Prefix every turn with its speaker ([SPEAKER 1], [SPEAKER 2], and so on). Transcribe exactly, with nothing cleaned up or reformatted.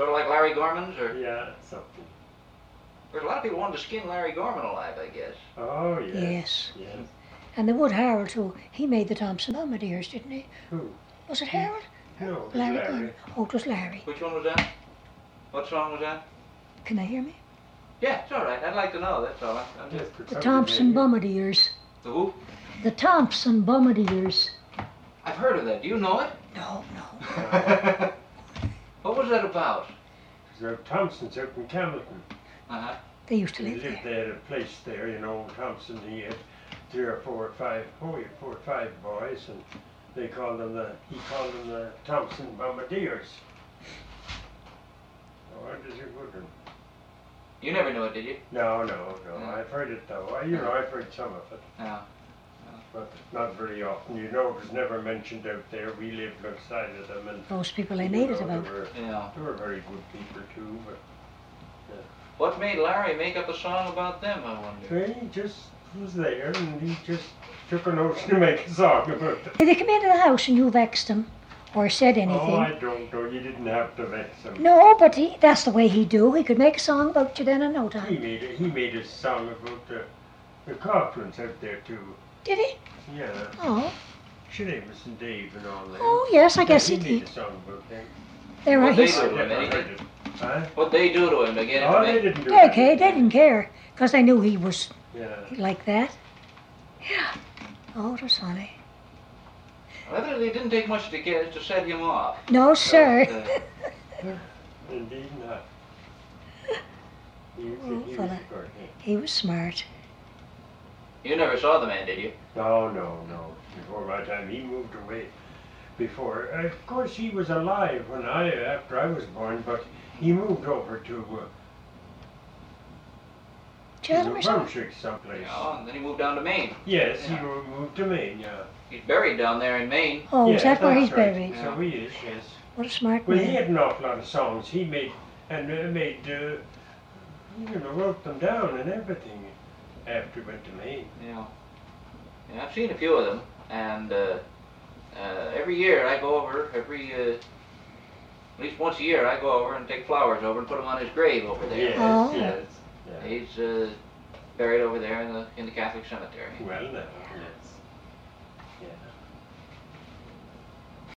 [SPEAKER 1] Sort of like Larry Gorman's, or?
[SPEAKER 2] Yeah, something.
[SPEAKER 1] There's a lot of people wanted to skin Larry Gorman alive, I guess.
[SPEAKER 2] Oh, yes.
[SPEAKER 3] Yes.
[SPEAKER 2] Yes.
[SPEAKER 3] And the Wood Harold, too. He made the Thompson Bombardiers, didn't he?
[SPEAKER 2] Who?
[SPEAKER 3] Was it Harold?
[SPEAKER 2] No, it was
[SPEAKER 3] Larry.
[SPEAKER 2] Larry.
[SPEAKER 3] Gorman. Oh, it was Larry.
[SPEAKER 1] Which one was that? What song was that?
[SPEAKER 3] Can they hear me?
[SPEAKER 1] Yeah, it's all right. I'd like to know. That's all. I'm
[SPEAKER 2] Yes,
[SPEAKER 1] just...
[SPEAKER 2] but
[SPEAKER 3] The
[SPEAKER 2] somebody
[SPEAKER 3] Thompson
[SPEAKER 2] made it.
[SPEAKER 3] Bombardiers.
[SPEAKER 1] The who?
[SPEAKER 3] The Thompson Bombardiers.
[SPEAKER 1] I've heard of that. Do you know it?
[SPEAKER 3] No, no.
[SPEAKER 1] What was that about?
[SPEAKER 2] The Thompson's out in Camelton.
[SPEAKER 1] Uh-huh.
[SPEAKER 3] They used to
[SPEAKER 2] He
[SPEAKER 3] live
[SPEAKER 2] lived
[SPEAKER 3] there.
[SPEAKER 2] there at a place there, you know, Thompson. He had three or four or five, oh, he had four or five boys, and they called them the, he called them the Thompson Bombardiers. Oh, that is a good one.
[SPEAKER 1] You never knew it, did you?
[SPEAKER 2] No, no, no.
[SPEAKER 1] Yeah.
[SPEAKER 2] I've heard it though. I, you know, I've heard some of it,
[SPEAKER 1] Yeah.
[SPEAKER 2] but not very often. You know, it was never mentioned out there. We lived outside of them, and
[SPEAKER 3] Those people they
[SPEAKER 2] you
[SPEAKER 3] made
[SPEAKER 2] know,
[SPEAKER 3] it about.
[SPEAKER 2] They were,
[SPEAKER 1] Yeah.
[SPEAKER 2] they were very good people too. But
[SPEAKER 1] What made Larry make up a song about them, I wonder?
[SPEAKER 2] he just was there, and he just took a notion to make a song about them.
[SPEAKER 3] Did they come into the house and you vexed him? Or said anything?
[SPEAKER 2] Oh, I don't know. You didn't have to vex him.
[SPEAKER 3] No, but he, that's the way he do. He could make a song about you then in no
[SPEAKER 2] He
[SPEAKER 3] time.
[SPEAKER 2] made a, he made a song about the the Coughlins out there too.
[SPEAKER 3] Did he?
[SPEAKER 2] Yeah,
[SPEAKER 3] Oh,
[SPEAKER 2] Seamus and Dave and all that.
[SPEAKER 3] oh yes, I guess
[SPEAKER 2] he
[SPEAKER 3] he
[SPEAKER 2] made
[SPEAKER 3] did.
[SPEAKER 2] a song about them.
[SPEAKER 3] They were
[SPEAKER 1] What they
[SPEAKER 3] his.
[SPEAKER 1] do?
[SPEAKER 2] I
[SPEAKER 1] him
[SPEAKER 2] never
[SPEAKER 1] anything?
[SPEAKER 2] heard it. Huh?
[SPEAKER 1] What'd they do to him to get him
[SPEAKER 2] Oh,
[SPEAKER 1] to
[SPEAKER 2] they
[SPEAKER 1] make...
[SPEAKER 2] didn't do
[SPEAKER 3] They,
[SPEAKER 2] that.
[SPEAKER 3] okay, they didn't care because they knew he was
[SPEAKER 2] Yeah.
[SPEAKER 3] like that. Yeah. Oh, it was funny.
[SPEAKER 1] Evidently, it didn't take much to get to set him off.
[SPEAKER 3] No, sir.
[SPEAKER 1] But, uh,
[SPEAKER 2] Indeed not. He was,
[SPEAKER 3] Oh,
[SPEAKER 2] he was
[SPEAKER 3] fella.
[SPEAKER 2] a good man.
[SPEAKER 3] He was smart.
[SPEAKER 1] you never saw the man, did you?
[SPEAKER 2] No, no, no. Before my time, he moved away. Before, uh, of course, he was alive when I, after I was born, but he moved over to uh,
[SPEAKER 3] Chatham
[SPEAKER 2] New
[SPEAKER 3] or something?
[SPEAKER 2] Brunswick someplace.
[SPEAKER 1] Yeah, and then he moved down to Maine.
[SPEAKER 2] Yes,
[SPEAKER 1] Yeah.
[SPEAKER 2] he mo- moved to Maine. Yeah.
[SPEAKER 1] He's buried down there in Maine.
[SPEAKER 3] Oh,
[SPEAKER 2] yeah,
[SPEAKER 3] is that where
[SPEAKER 2] that's
[SPEAKER 3] he's
[SPEAKER 2] right.
[SPEAKER 3] buried?
[SPEAKER 2] So he is. Yes.
[SPEAKER 3] What a smart
[SPEAKER 2] Well, he
[SPEAKER 3] man.
[SPEAKER 2] had an awful lot of songs. He made and uh, made, uh, you know, wrote them down and everything after he went to Maine.
[SPEAKER 1] Yeah. Yeah, I've seen a few of them, and uh, uh, every year I go over, every, uh, at least once a year I go over and take flowers over and put them on his grave over there.
[SPEAKER 2] Yes,
[SPEAKER 3] Oh.
[SPEAKER 2] yes. Yeah.
[SPEAKER 1] He's uh, buried over there in the in the Catholic cemetery.
[SPEAKER 2] Well, now, yes.